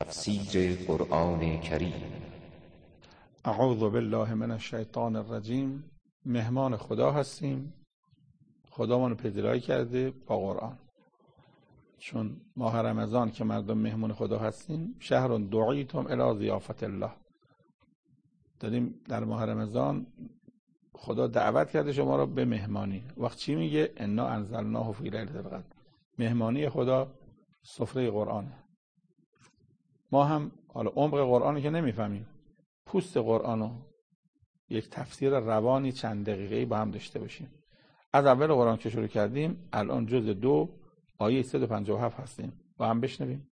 تفسیر قرآن کریم. اعوذ بالله من الشیطان الرجیم. مهمان خدا هستیم، خدا ما رو پذیرایی کرده با قرآن. چون ماه رمضان که مردم مهمان خدا هستیم، شهر دعیتم الی ضیافت الله، داریم در ماه رمضان خدا دعوت کرده شما رو به مهمانی. وقت چی میگه؟ انا انزلناه فی لیلة القدر. مهمانی خدا سفره قرآنه. ما هم حالا عمق قرآنی که نمیفهمیم، پوست قرآنو یک تفسیر روانی چند دقیقه‌ای با هم داشته باشیم. از اول قرآن که شروع کردیم الان جزء 2 آیه 157 هستیم، با هم بشنویم.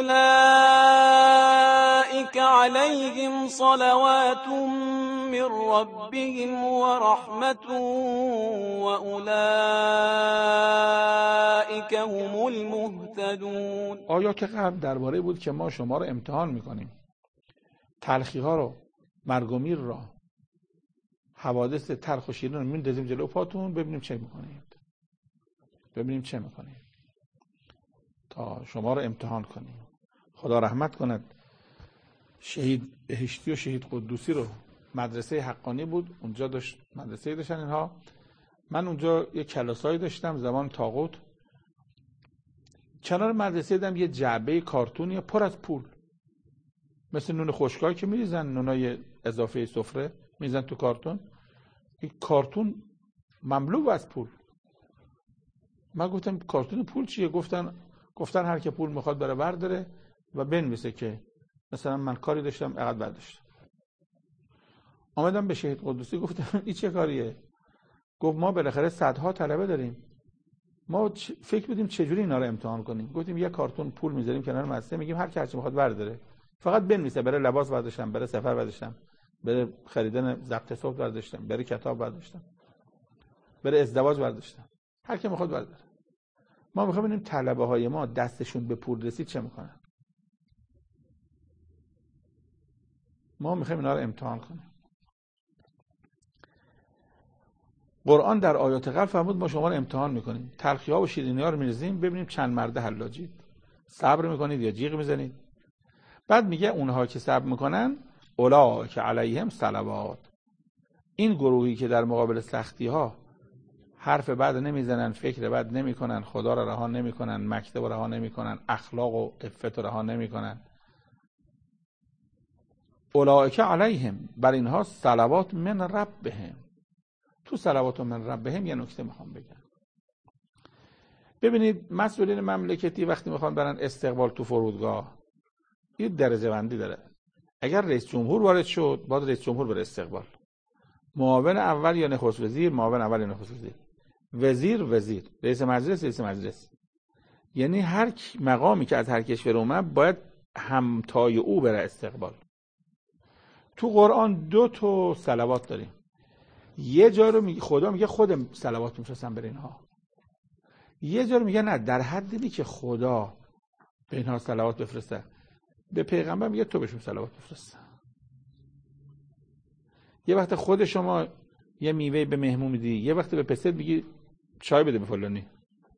اولئک علیهم صلوات من ربهم ورحمة واولئک هم المهتدون. آیات قبل درباره بود که ما شما رو امتحان میکنیم، تلخی ها رو، مرگ و میر را، حوادث تلخ و شیرین رو میندازیم جلو پاتون، ببینیم چه میکنیم تا شما رو امتحان کنیم. خدا رحمت کند. شهید بهشتی و شهید قدوسی رو مدرسه حقانی بود، اونجا مدرسه داشتن اینها. من اونجا یه کلاسایی داشتم زمان طاغوت. کنار مدرسه دیدم یه جعبه کارتونی پر از پول، مثل نون خشکایی که میریزن، نونای اضافه سفره میریزن تو کارتون. این کارتون مملو از پول. من گفتم کارتون پول چیه؟ گفتن هر که پول میخواد بره برداره و بنویسه که مثلا من کاری داشتم اقد برداشت. آمدم به شهید قدوسی گفتم این چه کاریه؟ گفت ما بالاخره صدها طلبه داریم، ما فکر بدیم چجوری اینا رو امتحان کنیم. گفتیم یه کارتون پول میذاریم کنار مدرسه، میگیم هر کی هرچی میخواد برداره، فقط بنویسه بره لباس برداشتم، بره سفر برداشتم، بره خریدن ضبط صوت برداشتم، بره کتاب برداشتم، بره ازدواج برداشتم، هر کی میخواد برداره. ما میخوایم ببینیم طلبه های ما دستشون به پول رسید چه میکنن. ما میخوایم اینا رو امتحان کنیم. قرآن در آیات قبل فرمود ما شما رو امتحان میکنیم، تلخی ها و شیرینی ها رو میریزیم ببینیم چند مرده حلاجید، صبر میکنید یا جیغ میزنید. بعد میگه اونها که صبر میکنن اولئک علیهم صلوات، این گروهی که در مقابل سختی ها حرف بد نمیزنن، فکر بد نمیکنن، خدا را رها نمیکنن، مکتب را رها نمیکنن، اخلاق و عفت را رها نمیکنن، اولئک علیهم، بر اینها صلوات من ربهم. تو صلوات من ربهم یه نکته میخوام بگم. ببینید مسئولین مملکتی وقتی میخوان برن استقبال تو فرودگاه، یه درجه بندی داره. اگر رئیس جمهور وارد شد باید رئیس جمهور بره استقبال، معاون اول یا نخست وزیر معاون اول یا نخست وزیر، وزیر، رئیس مجلس. یعنی هر مقامی که از هر کشور اومد باید همتای او بره استقبال. تو قرآن 2 تا صلوات داریم. یه جا رو میگه خدا میگه خودم صلوات میفرستم بر اینها، یه جا رو میگه نه، در حدی که خدا به اینها صلوات بفرسته، به پیغمبر میگه تو بهشون صلوات بفرست. یه وقت خود شما یه میوه به مهمون میدی، یه وقت به پسر میگی چای بده به فلانی.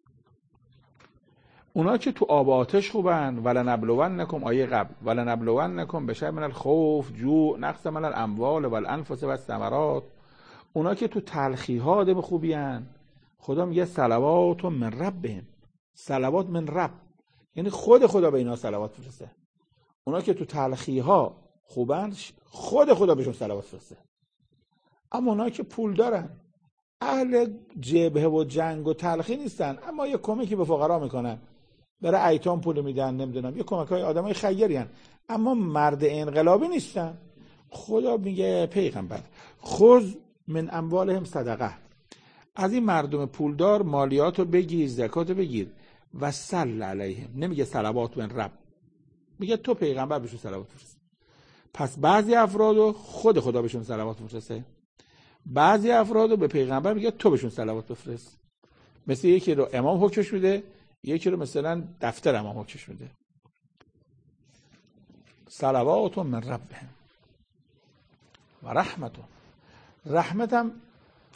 اونا که تو آب آتش خوبن، ولنبلونکم، آیه قبل، ولنبلونکم بشیء من الخوف جوع نقص من الاموال والانفس والثمرات، اونا که تو تلخی ها آدم خوبی هن، خدا میگه صلوات من ربهم. صلوات من رب یعنی خدا به اینا صلوات فرسته. اونا که تو تلخی ها خوبن، خدا بهشون صلوات فرسته. اما اونا که پول دارن، اهل جبهه و جنگ و تلخی نیستن، اما یه کمکی به فقرا میکنن، برای ایتام پول میدن، نمیدونم یه کمکای آدمای خیری هن، اما مرد انقلابی نیستن. خدا میگه پیغمبر خذ من اموالهم صدقه، از این مردم پولدار مالیاتو بگیر، زکاتو بگیر، و صل علیهم، نمیگه صلوات من رب، میگه تو پیغمبر بهشون صلوات بفرست. پس بعضی افرادو خدا بهشون صلوات میفرسته، بعضی افرادو به پیغمبر میگه تو بهشون صلوات بفرست. مثل یکی رو امام حکمش میده، یکی رو مثلا دفتر امام حکمش میده. صلوات من ربهم و رحمتم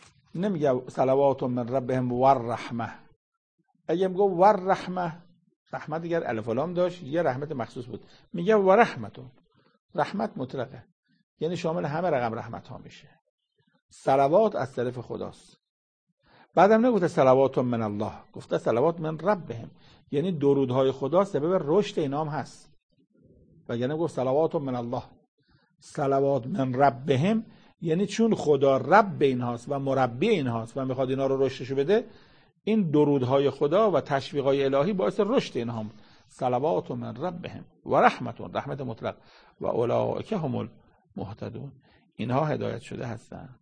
نمیگه صلوات من ربهم و رحمه. اگه میگه و رحمه رحمت دیگر الف و لام داشت، یه رحمت مخصوص بود. میگه و رحمتون، رحمت مطلقه، یعنی شامل همه رقم رحمت ها میشه. صلوات از طرف خداست. بعدم نگفته صلوات من الله، گفته صلوات من ربهم، یعنی درودهای خدا سبب رشد اینا هم هست. وگرنه گفت صلوات من الله. صلوات من ربهم یعنی چون خدا رب اینهاست و مربی اینهاست و میخواد اینا رو رشدشو بده، این درودهای خدا و تشویقهای الهی باعث رشد اینها. صلوات من ربهم و رحمتون، رحمت مطلق، و اولئک هم المهتدون، اینها هدایت شده هستند.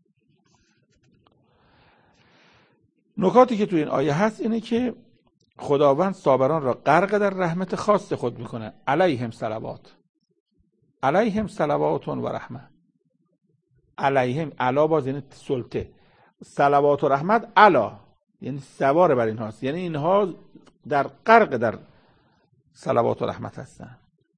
نکاتی که تو این آیه هست اینه که خداوند صابران را غرق در رحمت خاص خود میکنه. علیهم صلوات، علیهم صلوات و رحمه. علیهم علا باز یعنی سلطه، صلوات و رحمت علا یعنی سوار بر اینهاست، یعنی اینها در غرق در صلوات و رحمت هستن.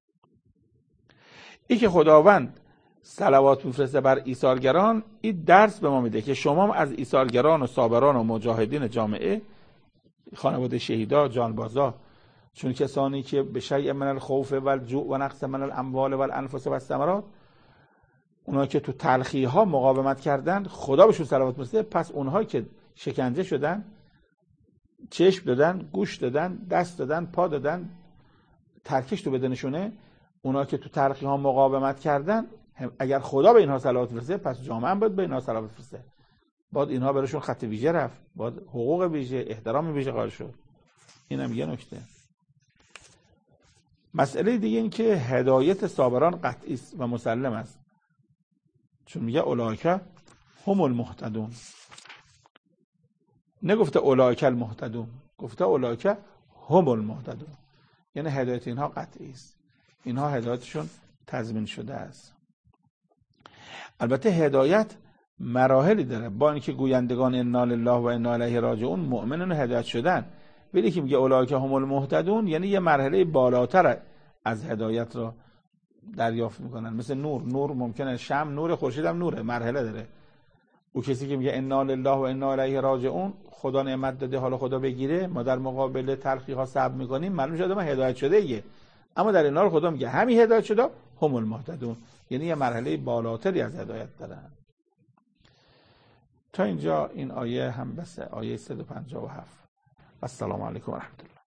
این که خداوند صلوات میفرسته بر ایثارگران، این درس به ما میده که شما از ایثارگران و صابران و مجاهدین جامعه، خانواده شهیدا، جانبازا، چون کسانی که به شیء من الخوف و الجوع و نقص من الاموال و الانفس و الثمرات، اونها که تو تلخی ها مقاومت کردن، خدا بهشون صلوات میفرسته. پس اونها که شکنجه شدن، چشم دادن، گوش دادن، دست دادن، پا دادن، ترکش تو بدنشونه، اونها که تو تلخی ها مقاومت کردن، اگر خدا به اینها صلوات میفرسته، پس جامعه هم باید به اینها صلوات بفرسته. باید اینها براشون خط ویژه رفت، باید حقوق ویژه، احترام ویژه قائل شد. اینم یه نکته. مسئله دیگه این که هدایت صابران قطعی است و مسلم است، چون میگه اولئک هم المهتدون، نگفته اولئک المهتدون، گفته اولئک هم المهتدون، یعنی هدایت اینها قطعی است، اینها هدایتشون تضمین شده است. البته هدایت مراحلی داره، با اینکه گویندگان انا لله و انا الیه راجعون مؤمنون هدایت شدن، ولی که میگه اولئک هم المهتدون یعنی یه مرحله بالاتر از هدایت را دریافت میکنن. مثل نور ممکنه شمع نور، خورشید هم نوره، مرحله داره. او کسی که میگه انا لله و انا الیه راجعون، خدا نعمت داده حالا خدا بگیره، ما در مقابل تلخی ها صبر میکنیم، معلوم شده ما هدایت شده ایه. اما در اینا رو خدا میگه همین هدایت شده هم المهتدون، یعنی یه مرحله بالاتری از هدایت دارن. تا اینجا این آیه هم بس، آیه 157. السلام علیکم و رحمت الله.